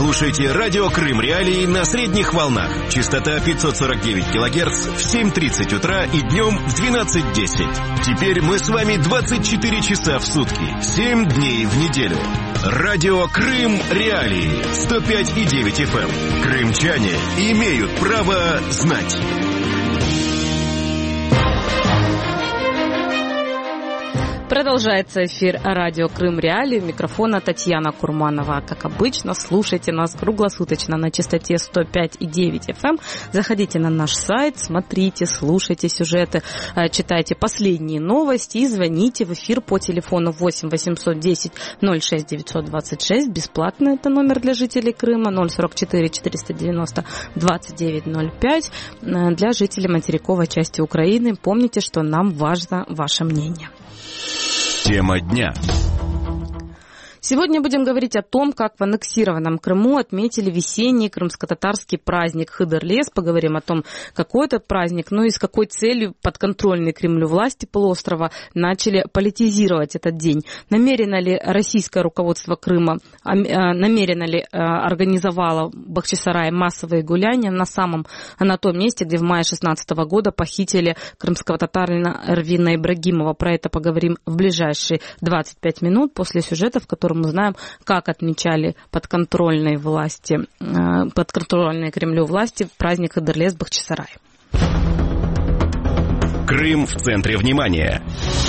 Слушайте радио Крым Реалии на средних волнах. Частота 549 килогерц в 7:30 утра и днем в 12:10. Теперь мы с вами 24 часа в сутки, 7 дней в неделю. Радио Крым Реалии 105,9 FM. Крымчане имеют право знать. Продолжается эфир радио Крым Реалии. У микрофона Татьяна Курманова. Как обычно, слушайте нас круглосуточно на частоте 105,9 FM. Заходите на наш сайт, смотрите, слушайте сюжеты, читайте последние новости и звоните в эфир по телефону 8 810 06 926. Бесплатно это номер для жителей Крыма. 044 490 2905 для жителей материковой части Украины. Помните, что нам важно ваше мнение. Тема дня. Сегодня будем говорить о том, как в аннексированном Крыму отметили весенний крымско-татарский праздник Хыдырлес. Поговорим о том, какой этот праздник, ну и с какой целью подконтрольные Кремлю власти полуострова начали политизировать этот день. Намеренно ли российское руководство Крыма, намеренно ли организовало в Бахчисарае массовые гуляния на том месте, где в мае 2016 года похитили крымского татарина Эрвина Ибрагимова. Про это поговорим в ближайшие 25 минут после сюжета, в котором мы знаем, как отмечали подконтрольные Кремлю власти праздник Хыдырлес в Бахчисарае. Крым в центре внимания.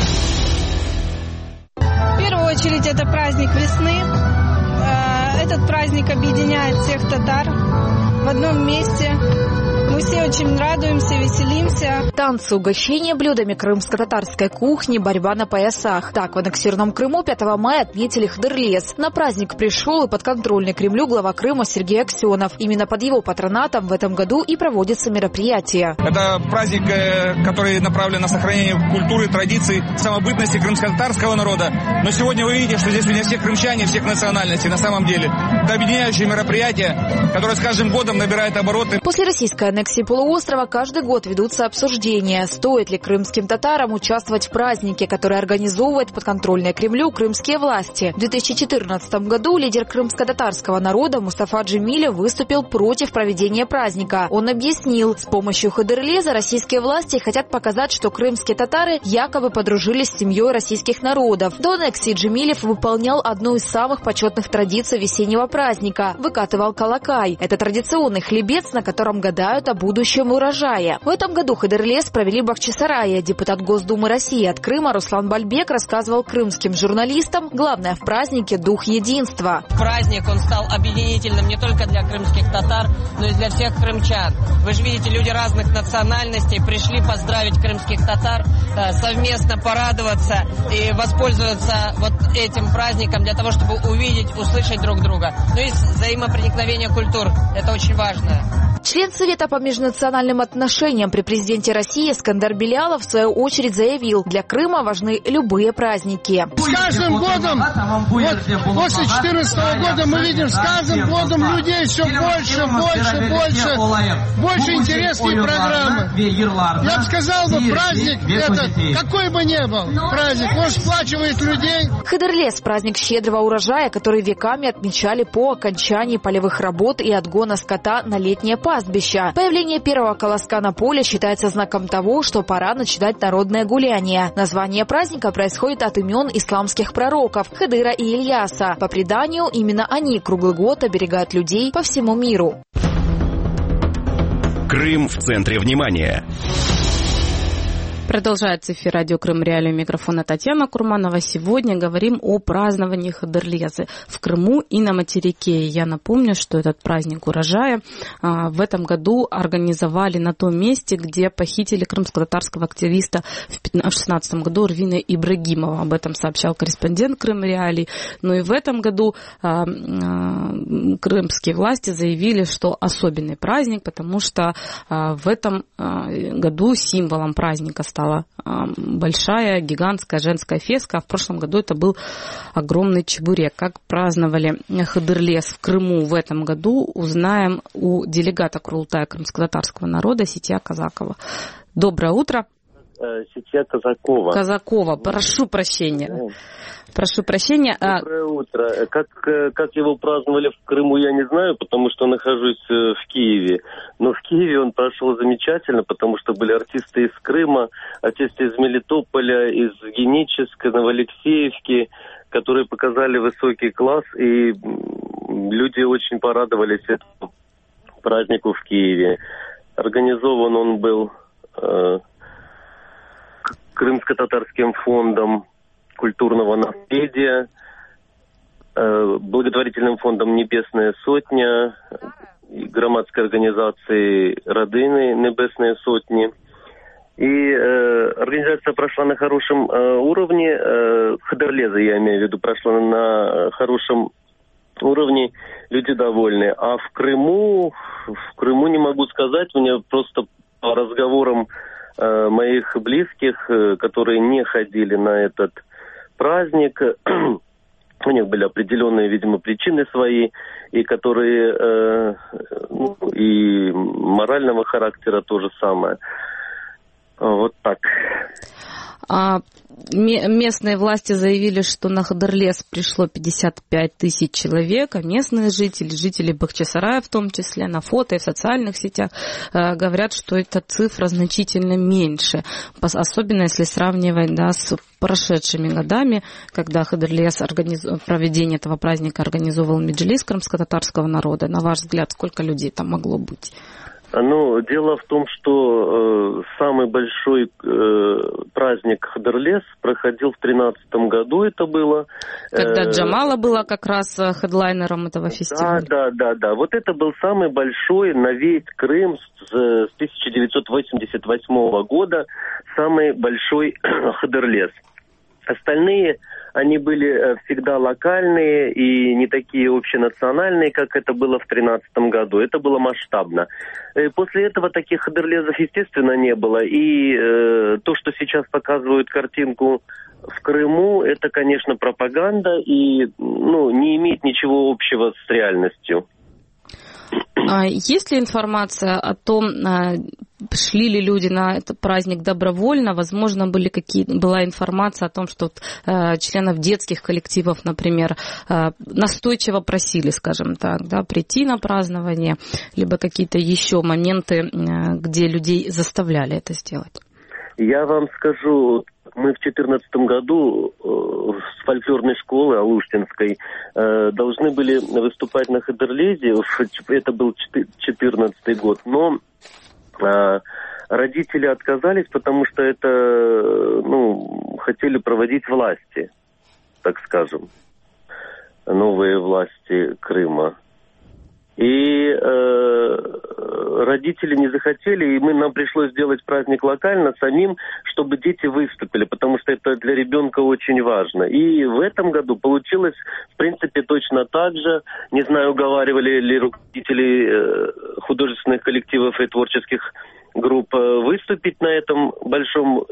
В первую очередь это праздник весны. Этот праздник объединяет всех татар в одном месте. Мы все очень радуемся, веселимся. Танцы, угощения блюдами крымско-татарской кухни, борьба на поясах. Так, в аннексированном Крыму 5 мая отметили Хыдырлес. На праздник пришел и подконтрольный Кремлю глава Крыма Сергей Аксенов. Именно под его патронатом в этом году и проводится мероприятие. Это праздник, который направлен на сохранение культуры, традиций, самобытности крымско-татарского народа. Но сегодня вы видите, что здесь у меня все крымчане, всех национальностей на самом деле. Это объединяющее мероприятие, которое с каждым годом набирает обороты. После российской аннексии полуострова каждый год ведутся обсуждения, стоит ли крымским татарам участвовать в празднике, который организовывает подконтрольные Кремлю крымские власти. В 2014 году лидер крымско-татарского народа Мустафа Джемилев выступил против проведения праздника. Он объяснил, с помощью Хыдырлеза российские власти хотят показать, что крымские татары якобы подружились с семьей российских народов. До аннексии Джемилев выполнял одну из самых почетных традиций весеннего праздника – выкатывал колокай. Это традиционный хлебец, на котором гадают о будущем урожая. В этом году Хыдырлес провели в Бахчисарае. Депутат Госдумы России от Крыма Руслан Бальбек рассказывал крымским журналистам, главное в празднике – дух единства. Праздник, он стал объединительным не только для крымских татар, но и для всех крымчан. Вы же видите, люди разных национальностей пришли поздравить крымских татар, совместно порадоваться и воспользоваться вот этим праздником для того, чтобы увидеть, услышать друг друга. Ну и взаимопроникновение культур. Это очень важно. Член Совета по межнациональным отношениям при президенте России Скандар Белялов в свою очередь заявил, для Крыма важны любые праздники. С каждым годом, после 2014 года мы видим, с каждым годом людей все больше интересные программы. Я бы сказал, праздник этот, какой бы ни был, праздник, он сплачивает людей. Хыдырлес – праздник щедрого урожая, который веками отмечали по окончании полевых работ и отгона скота на летнее пастбища. Появление первого колоска на поле считается знаком того, что пора начинать народное гуляние. Название праздника происходит от имен исламских пророков Хыдыра и Ильяса. По преданию, именно они круглый год оберегают людей по всему миру. Крым в центре внимания. Продолжается эфир радио Крым Реалии. У микрофона Татьяна Курманова. Сегодня говорим о праздновании Хыдырлеза в Крыму и на материке. Я напомню, что этот праздник урожая в этом году организовали на том месте, где похитили крымско-татарского активиста в 2016 году Эрвина Ибрагимова. Об этом сообщал корреспондент Крым Реалий. Но и в этом году крымские власти заявили, что особенный праздник, потому что в этом году символом праздника стала большая, гигантская женская феска. А в прошлом году это был огромный чебурек. Как праздновали Хыдырлес в Крыму в этом году, узнаем у делегата Курултая крымско-татарского народа Сития Казакова. Доброе утро. Сетья Казакова. Казакова, прошу прощения. Прошу прощения. Доброе утро. Как его праздновали в Крыму, я не знаю, потому что нахожусь в Киеве. Но в Киеве он прошел замечательно, потому что были артисты из Крыма, артисты из Мелитополя, из Геническа, Новоалексеевки, которые показали высокий класс, и люди очень порадовались этому празднику в Киеве. Организован он был Крымско-татарским фондом культурного наследия, благотворительным фондом «Небесная сотня», громадской организацией «Родины Небесные сотни». И организация прошла на хорошем уровне, Хыдырлеза, я имею в виду, прошла на хорошем уровне, люди довольны. А в Крыму не могу сказать, у меня просто по разговорам моих близких, которые не ходили на этот праздник, у них были определенные, видимо, причины свои, и которые и морального характера то же самое. Вот так. Местные власти заявили, что на Хыдырлез пришло 55 тысяч человек, а местные жители Бахчисарая в том числе, на фото и в социальных сетях говорят, что эта цифра значительно меньше, особенно если сравнивать с прошедшими годами, когда Хыдырлез проведение этого праздника организовывал Меджлис крымско-татарского народа. На ваш взгляд, сколько людей там могло быть? Ну, дело в том, что самый большой праздник Хыдырлез проходил в 2013 году, это было. Когда Джамала была как раз хедлайнером этого фестиваля. Да. Вот это был самый большой на весь Крым с 1988 года, самый большой Хыдырлез. Остальные, они были всегда локальные и не такие общенациональные, как это было в 2013 году. Это было масштабно. После этого таких Хыдырлезов, естественно, не было. И то, что сейчас показывают картинку в Крыму, это, конечно, пропаганда и не имеет ничего общего с реальностью. Есть ли информация о том, шли ли люди на этот праздник добровольно? Возможно, была информация о том, что членов детских коллективов, например, настойчиво просили, скажем так, прийти на празднование, либо какие-то еще моменты, где людей заставляли это сделать? Я вам скажу, мы в 2014 году с фольклорной школы Алуштинской должны были выступать на Хыдырлезе, это был 2014 год, но родители отказались, потому что это, хотели проводить власти, так скажем, новые власти Крыма. И родители не захотели, и нам пришлось сделать праздник локально самим, чтобы дети выступили, потому что это для ребенка очень важно. И в этом году получилось, в принципе, точно так же. Не знаю, уговаривали ли руководители художественных коллективов и творческих групп выступить на этом большом,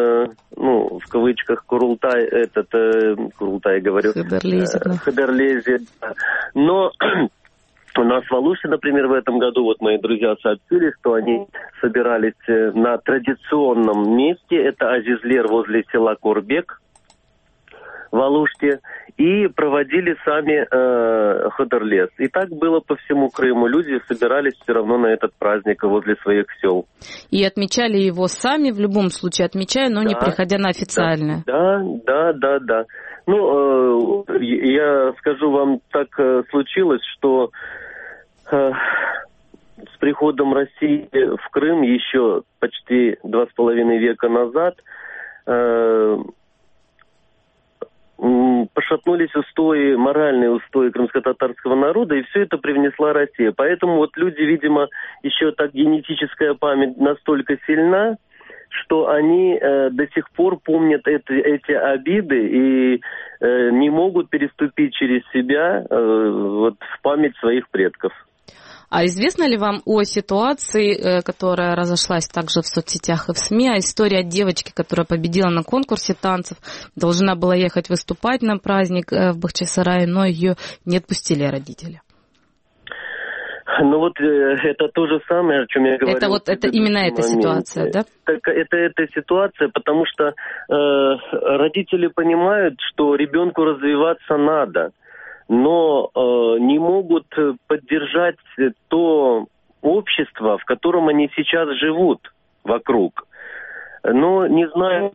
в кавычках, Курултай, говорю, Хыдырлезе. Но у нас в Алуше, например, в этом году, мои друзья сообщили, что они собирались на традиционном месте, это Азизлер возле села Корбек в Алуште, и проводили сами Хыдырлез. И так было по всему Крыму. Люди собирались все равно на этот праздник возле своих сел. И отмечали его сами, в любом случае отмечая, но не приходя на официальное. Да. Я скажу вам, так случилось, что с приходом России в Крым еще почти 2,5 века назад пошатнулись моральные устои крымско-татарского народа, и все это привнесла Россия. Поэтому люди, видимо, еще так генетическая память настолько сильна, что они до сих пор помнят эти обиды и не могут переступить через себя в память своих предков. А известно ли вам о ситуации, которая разошлась также в соцсетях и в СМИ, история девочки, которая победила на конкурсе танцев, должна была ехать выступать на праздник в Бахчисарае, но ее не отпустили родители? Ну вот это то же самое, о чем я говорил. Это вот это именно эта ситуация, да? Это ситуация, потому что родители понимают, что ребенку развиваться надо, но не могут поддержать то общество, в котором они сейчас живут вокруг. Но не знаю...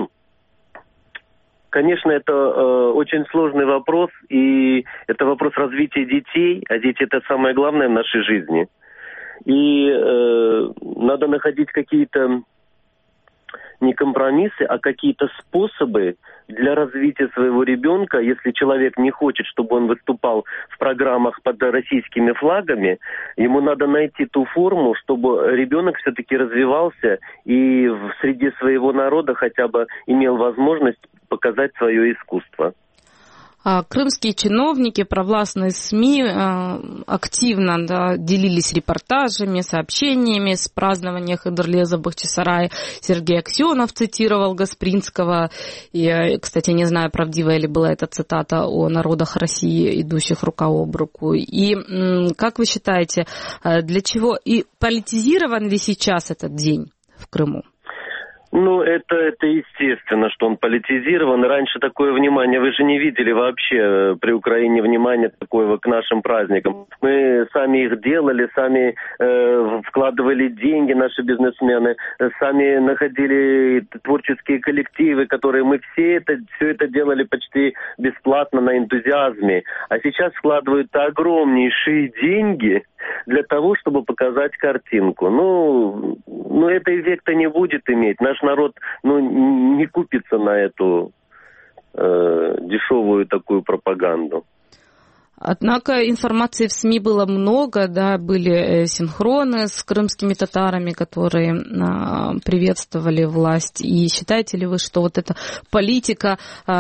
Конечно, это очень сложный вопрос, и это вопрос развития детей, а дети – это самое главное в нашей жизни. И надо находить какие-то не компромиссы, а какие-то способы для развития своего ребенка. Если человек не хочет, чтобы он выступал в программах под российскими флагами, ему надо найти ту форму, чтобы ребенок все-таки развивался и в среде своего народа хотя бы имел возможность показать свое искусство. Крымские чиновники, провластные СМИ активно делились репортажами, сообщениями с празднования Хыдырлеза в Бахчисарае. Сергей Аксенов цитировал Гаспринского. И, кстати, не знаю, правдивая ли была эта цитата о народах России, идущих рука об руку. И как вы считаете, для чего и политизирован ли сейчас этот день в Крыму? Ну, это естественно, что он политизирован. Раньше такое внимание, вы же не видели вообще при Украине внимания такого к нашим праздникам. Мы сами их делали, сами вкладывали деньги, наши бизнесмены, сами находили творческие коллективы, которые мы все это делали почти бесплатно на энтузиазме. А сейчас вкладывают огромнейшие деньги для того, чтобы показать картинку. Ну, это эффекта не будет иметь. Наш народ, не купится на эту дешевую такую пропаганду. Однако информации в СМИ было много, да, были синхроны с крымскими татарами, которые приветствовали власть. И считаете ли вы, что вот эта политика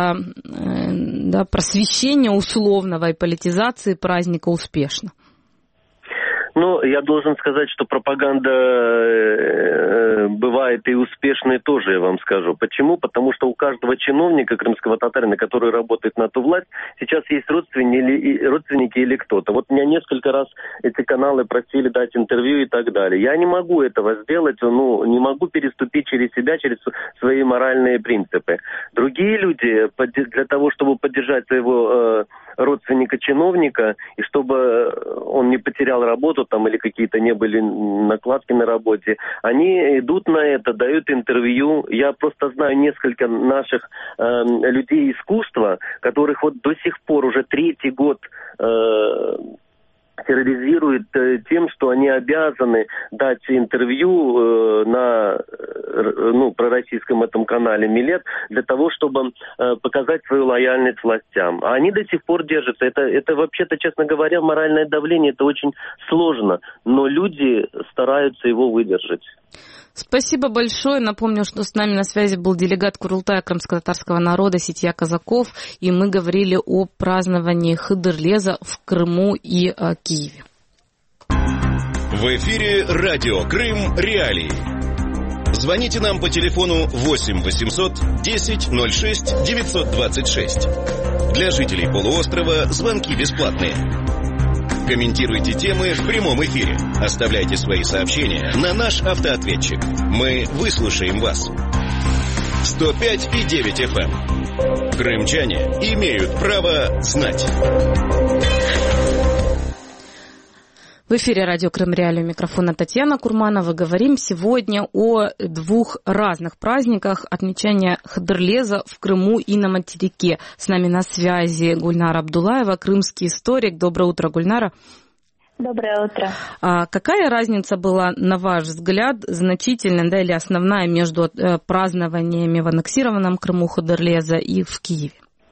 просвещения условного и политизации праздника успешна? Ну, я должен сказать, что пропаганда бывает и успешной тоже, я вам скажу. Почему? Потому что у каждого чиновника, крымского татарина, который работает на ту власть, сейчас есть родственники или кто-то. Вот меня несколько раз эти каналы просили дать интервью и так далее. Я не могу этого сделать, не могу переступить через себя, через свои моральные принципы. Другие люди для того, чтобы поддержать своего родственника-чиновника, и чтобы он не потерял работу там или какие-то не были накладки на работе, они идут на это, дают интервью. Я просто знаю несколько наших людей искусства, которых вот до сих пор уже 3-й год терроризирует тем, что они обязаны дать интервью на пророссийском этом канале «Милет» для того, чтобы показать свою лояльность властям. А они до сих пор держатся. Это вообще-то, честно говоря, моральное давление, это очень сложно, но люди стараются его выдержать. Спасибо большое. Напомню, что с нами на связи был делегат Курултая крымско-татарского народа Ситья Казаков, и мы говорили о праздновании Хыдырлеза в Крыму и Киеве. В эфире радио Крым Реалии. Звоните нам по телефону 8 800 10 06 926. Для жителей полуострова звонки бесплатные. Комментируйте темы в прямом эфире. Оставляйте свои сообщения на наш автоответчик. Мы выслушаем вас. 105,9 FM. Крымчане имеют право знать. В эфире радио Крым Реалии, у микрофона Татьяна Курманова. Говорим сегодня о 2 разных праздниках отмечания Хыдырлеза в Крыму и на материке. С нами на связи Гульнара Абдулаева, крымский историк. Доброе утро, Гульнара. Доброе утро. Какая разница была, на ваш взгляд, значительная, или основная между празднованиями в аннексированном Крыму Хыдырлеза и в Киеве?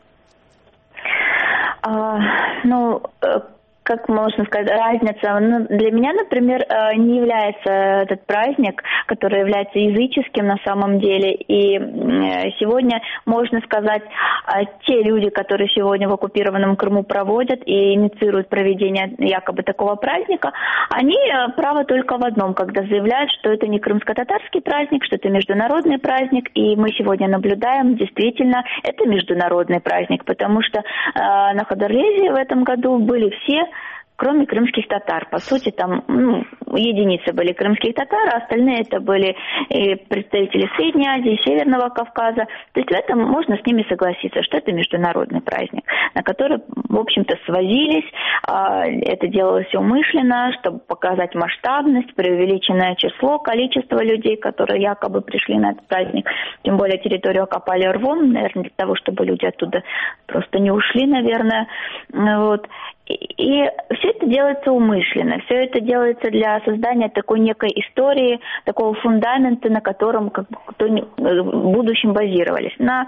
Как можно сказать, разница. Для меня, например, не является этот праздник, который является языческим на самом деле. И сегодня, можно сказать, те люди, которые сегодня в оккупированном Крыму проводят и инициируют проведение якобы такого праздника, они правы только в одном, когда заявляют, что это не крымско-татарский праздник, что это международный праздник. И мы сегодня наблюдаем, действительно, это международный праздник, потому что на Хыдырлезе в этом году были все кроме крымских татар. По сути, там единицы были крымских татар, а остальные это были и представители Средней Азии, Северного Кавказа. То есть в этом можно с ними согласиться, что это международный праздник, на который, в общем-то, свозились. Это делалось умышленно, чтобы показать масштабность, преувеличенное число, количество людей, которые якобы пришли на этот праздник. Тем более территорию окопали рвом, наверное, для того, чтобы люди оттуда просто не ушли, наверное. Вот. И все это делается умышленно, все это делается для создания такой некой истории, такого фундамента, на котором как бы в будущем базировались.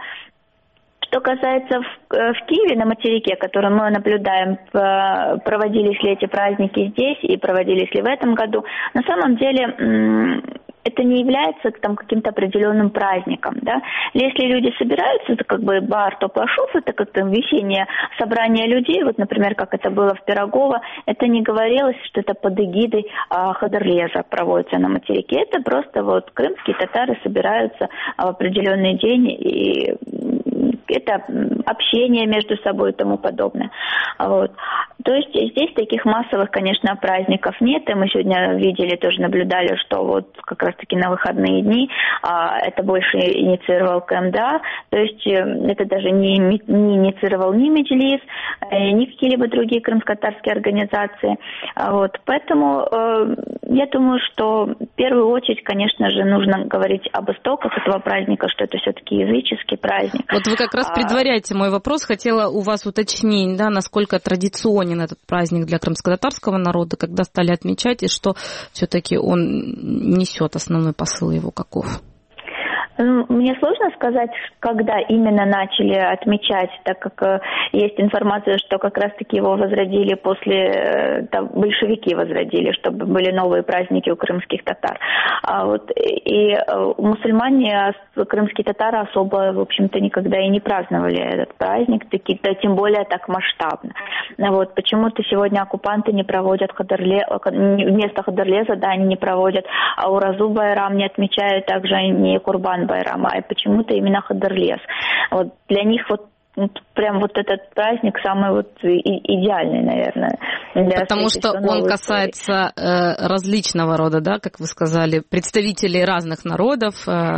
Что касается в Киеве, на материке, который мы наблюдаем, проводились ли эти праздники здесь и проводились ли в этом году, на самом деле это не является там каким-то определенным праздником, да. Если люди собираются, это как бы бар Топлашов, это как-то весеннее собрание людей, вот, например, как это было в Пирогово, это не говорилось, что это под эгидой Хадырлеза проводится на материке, это просто вот крымские татары собираются в определенный день, и это общение между собой и тому подобное. Вот. То есть здесь таких массовых, конечно, праздников нет, и мы сегодня видели, тоже наблюдали, что вот как раз-таки на выходные дни это больше инициировал КМДА, то есть это даже не инициировал ни Меджлис, ни какие-либо другие крымско-татарские организации. Вот. Поэтому я думаю, что в первую очередь, конечно же, нужно говорить об истоках этого праздника, что это все-таки языческий праздник. Вот вы как раз предваряете мой вопрос. Хотела у вас уточнить, да, насколько традиционен этот праздник для крымско-татарского народа, когда стали отмечать, и что все-таки он несет основной посыл его каков? Мне сложно сказать, когда именно начали отмечать, так как есть информация, что как раз-таки его возродили после, большевики возродили, чтобы были новые праздники у крымских татар. И мусульмане, крымские татары особо, в общем-то, никогда и не праздновали этот праздник, тем более так масштабно. Вот. Почему-то сегодня оккупанты не проводят вместо Хадырлеза, да, они не проводят Ауразу Байрам, не отмечают также не Курбан Байрам, а почему-то именно Хадырлез. Вот для них прям вот этот праздник самый вот идеальный, наверное. Потому что он касается различного рода, да, как вы сказали, представителей разных народов.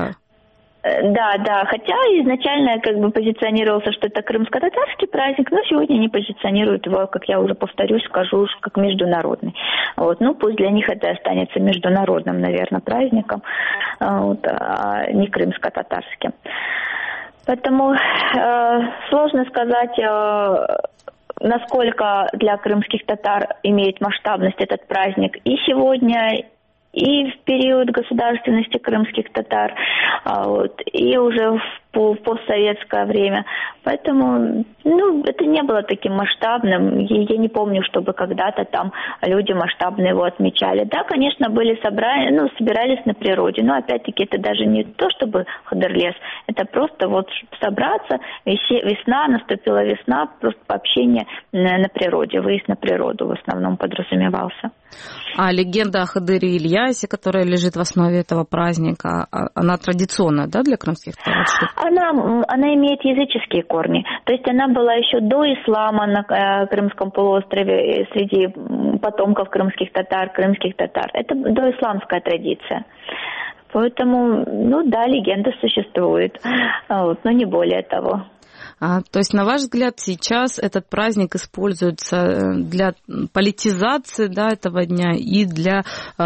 Да, хотя изначально как бы позиционировался, что это крымско-татарский праздник, но сегодня они позиционируют его, как я уже повторюсь, скажу, как международный. Вот. Пусть для них это останется международным, наверное, праздником, а не крымско-татарским. Поэтому сложно сказать, насколько для крымских татар имеет масштабность этот праздник и сегодня, и в период государственности крымских татар, и уже в постсоветское время. Поэтому, это не было таким масштабным. Я не помню, чтобы когда-то там люди масштабно его отмечали. Да, конечно, были собрания, собирались на природе, но опять-таки это даже не то, чтобы Хадырлез, это просто вот собраться, весна, наступила весна, просто общение на природе, выезд на природу в основном подразумевался. А легенда о Хадыре Ильясе, которая лежит в основе этого праздника, она традиционная, да, для крымских татар? Она имеет языческие корни. То есть она была еще до ислама на Крымском полуострове среди потомков крымских татар. Это доисламская традиция. Поэтому, легенда существует, но не более того. То есть, на ваш взгляд, сейчас этот праздник используется для политизации, да, этого дня и для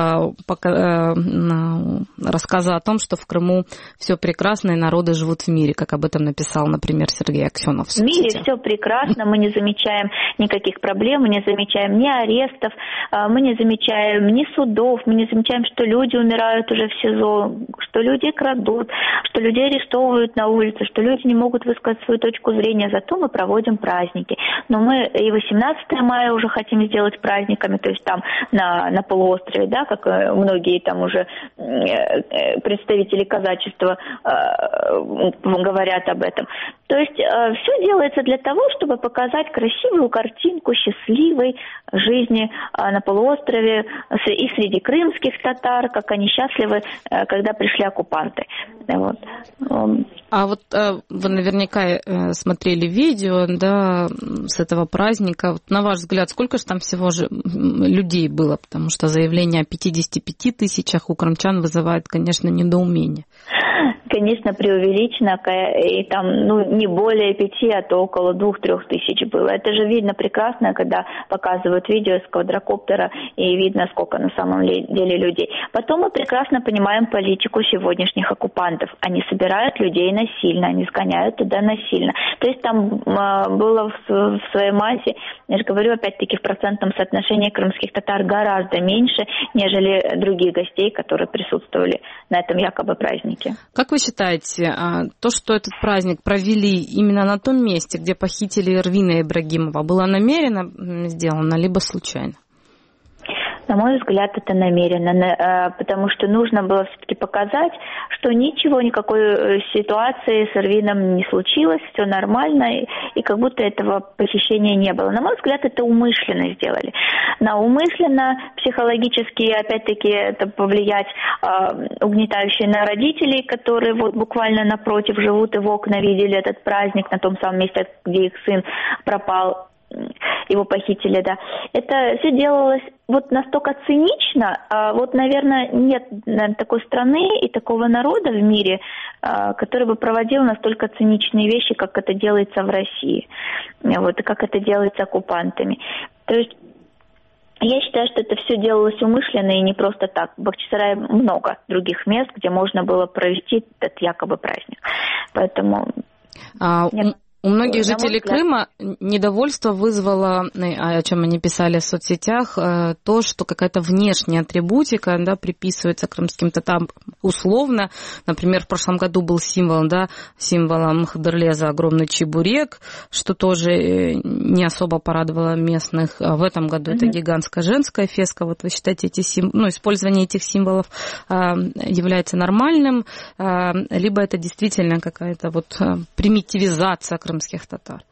рассказа о том, что в Крыму все прекрасно и народы живут в мире, как об этом написал, например, Сергей Аксенов. В мире все прекрасно, мы не замечаем никаких проблем, мы не замечаем ни арестов, мы не замечаем ни судов, мы не замечаем, что люди умирают уже в СИЗО, что люди крадут, что людей арестовывают на улице, что люди не могут высказать свою точку зрения, зато мы проводим праздники. Но мы и 18 мая уже хотим сделать праздниками, то есть там на полуострове, да, как многие там уже представители казачества говорят об этом. То есть все делается для того, чтобы показать красивую картинку счастливой жизни на полуострове и среди крымских татар, как они счастливы, когда пришли оккупанты. Вот. А вот вы наверняка смотрели видео, да, с этого праздника. Вот, на ваш взгляд, сколько же там всего же людей было? Потому что заявление о 55 тысячах у крымчан вызывает, конечно, недоумение. Конечно, преувеличено, и там не более 5, а то около 2-3 тысяч было. Это же видно прекрасно, когда показывают видео с квадрокоптера, и видно, сколько на самом деле людей. Потом мы прекрасно понимаем политику сегодняшних оккупантов. Они собирают людей насильно, они сгоняют туда насильно. То есть там было в своей массе, я же говорю, опять-таки, в процентном соотношении крымских татар гораздо меньше, нежели других гостей, которые присутствовали на этом якобы празднике. Как вы считаете, то, что этот праздник провели именно на том месте, где похитили Эрвина Ибрагимова, было намеренно сделано, либо случайно? На мой взгляд, это намеренно, потому что нужно было все-таки показать, что ничего, никакой ситуации с Эрвином не случилось, все нормально, и как будто этого похищения не было. На мой взгляд, это умышленно сделали. Умышленно, психологически, опять-таки, это повлиять угнетающие на родителей, которые вот буквально напротив живут и в окна видели этот праздник на том самом месте, где их сын пропал. Его похитили, да. Это все делалось вот настолько цинично, вот, наверное, нет такой страны и такого народа в мире, который бы проводил настолько циничные вещи, как это делается в России, вот, и как это делается оккупантами. То есть я считаю, что это все делалось умышленно и не просто так. В Бахчисарае много других мест, где можно было провести этот якобы праздник. Поэтому... У многих жителей Крыма недовольство вызвало, о чем они писали в соцсетях, то, что какая-то внешняя атрибутика, да, приписывается крымским татарам условно. Например, в прошлом году был символом Хыдырлеза огромный чебурек, что тоже не особо порадовало местных. В этом году это гигантская женская феска. Вот вы считаете, использование этих символов является нормальным, либо это действительно какая-то примитивизация крымских татар?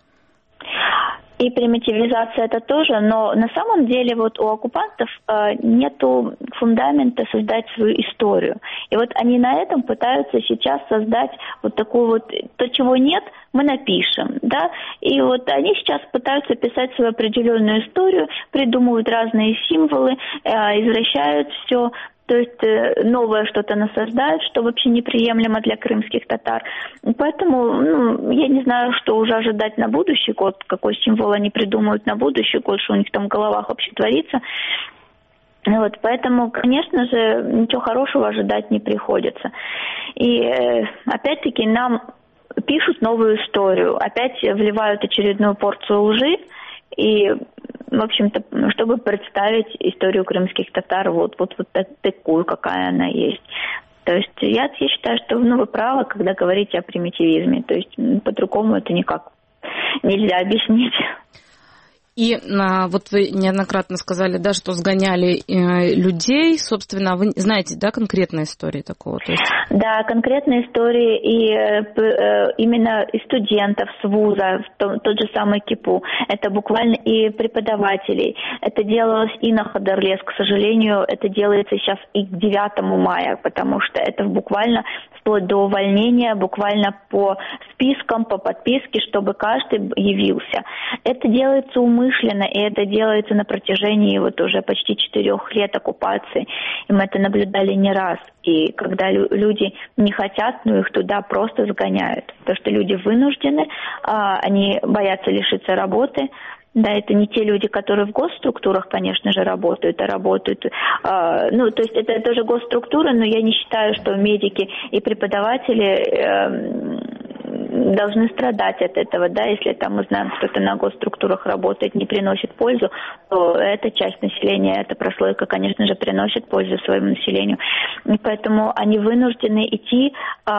И примитивизация это тоже, но на самом деле вот у оккупантов нету фундамента создать свою историю. И вот они на этом пытаются сейчас создать вот такую вот, то, чего нет, мы напишем, да, и вот они сейчас пытаются писать свою определенную историю, придумывают разные символы, извращают все. То есть новое что-то насаждают, что вообще неприемлемо для крымских татар. Поэтому, я не знаю, что уже ожидать на будущий год, какой символ они придумают на будущий год, что у них там в головах вообще творится. Вот, поэтому, конечно же, ничего хорошего ожидать не приходится. И опять-таки нам пишут новую историю, опять вливают очередную порцию лжи, и, в общем-то, чтобы представить историю крымских татар вот такую, какая она есть. То есть я считаю, что вы правы, когда говорите о примитивизме. То есть по-другому это никак нельзя объяснить. И вот вы неоднократно сказали, да, что сгоняли людей. Собственно, вы знаете, да, конкретные истории такого? То есть... Да, конкретные истории и именно и студентов с вуза, тот же самый КИПУ. Это буквально и преподавателей. Это делалось и на Хыдырлез. К сожалению, это делается сейчас и к 9 мая, потому что это буквально вплоть до увольнения, буквально по спискам, по подписке, чтобы каждый явился. Это делается умышленно, и это делается на протяжении вот уже почти 4 лет оккупации. И мы это наблюдали не раз. И когда люди не хотят, их туда просто сгоняют. Потому что люди вынуждены, они боятся лишиться работы. Да, это не те люди, которые в госструктурах, конечно же, работают, то есть это тоже госструктура, но я не считаю, что медики и преподаватели должны страдать от этого, да, если там мы знаем, что это на госструктурах работает, не приносит пользу, то эта часть населения, эта прослойка, конечно же, приносит пользу своему населению. И поэтому они вынуждены идти,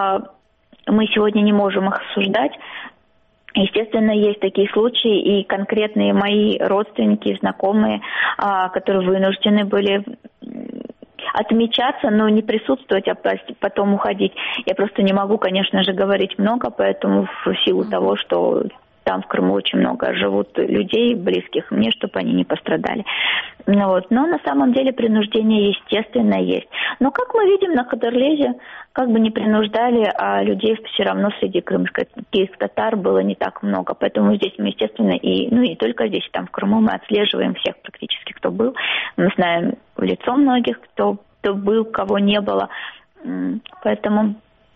мы сегодня не можем их осуждать. Естественно, есть такие случаи, и конкретные мои родственники, знакомые, которые вынуждены были отмечаться, но не присутствовать, а потом уходить. Я просто не могу, конечно же, говорить много, поэтому в силу того, что там в Крыму очень много живут людей, близких мне, чтобы они не пострадали. Но на самом деле принуждение, естественно, есть. Но, как мы видим, на Хадырлезе как бы не принуждали, а людей все равно среди крымских татар было не так много. Поэтому здесь мы, естественно, и не только здесь, там в Крыму мы отслеживаем всех практически, кто был. Мы знаем в лицо многих, кто был, кого не было. Поэтому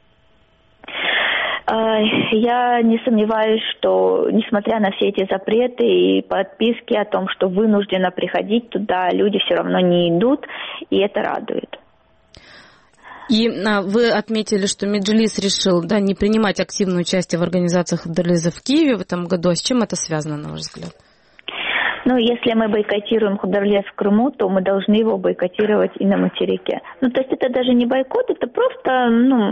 я не сомневаюсь, что, несмотря на все эти запреты и подписки о том, что вынужденно приходить туда, люди все равно не идут, и это радует. И вы отметили, что Меджлис решил не принимать активное участие в организациях Хадырлеза в Киеве в этом году. А с чем это связано, на ваш взгляд? Если мы бойкотируем Хадырлез в Крыму, то мы должны его бойкотировать и на материке. То есть это даже не бойкот, это просто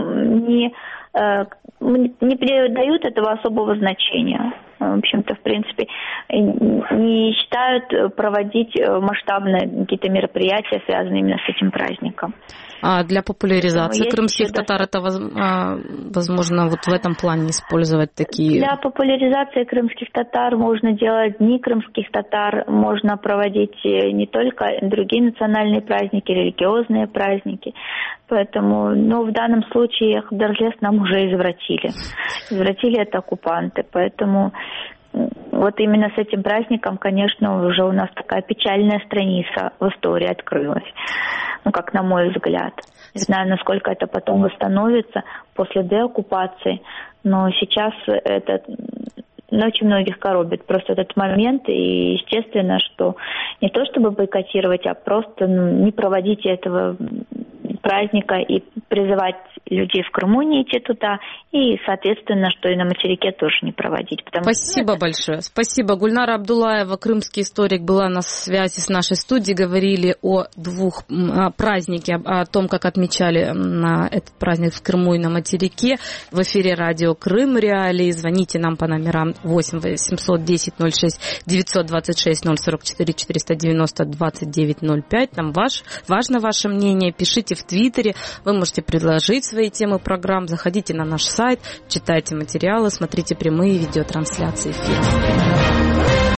не придают этого особого значения. В общем-то, в принципе, не считают проводить масштабные какие-то мероприятия, связанные именно с этим праздником. А для популяризации крымских татар это возможно в этом плане использовать такие... Для популяризации крымских татар можно делать дни крымских татар, можно проводить не только другие национальные праздники, религиозные праздники. Поэтому, в данном случае Хадырлез нам уже извратили. Извратили это оккупанты, поэтому... именно с этим праздником, конечно, уже у нас такая печальная страница в истории открылась. Как на мой взгляд. Не знаю, насколько это потом восстановится после деоккупации, но сейчас это очень многих коробит просто этот момент, и естественно, что не то чтобы бойкотировать, а просто не проводить этого праздника и призывать людей в Крыму не идти туда, и, соответственно, что и на материке тоже не проводить. Спасибо большое. Спасибо. Гульнара Абдуллаева, крымский историк, была на связи с нашей студией. Говорили о двух праздниках, о том, как отмечали на этот праздник в Крыму и на материке. В эфире радио Крым Реалии. Звоните нам по номерам 8 800 10 06 926 044 490 2905. Нам важно ваше мнение. Пишите в Твиттере. Вы можете предложить свои темы программ. Заходите на наш сайт, читайте материалы, смотрите прямые видеотрансляции эфира.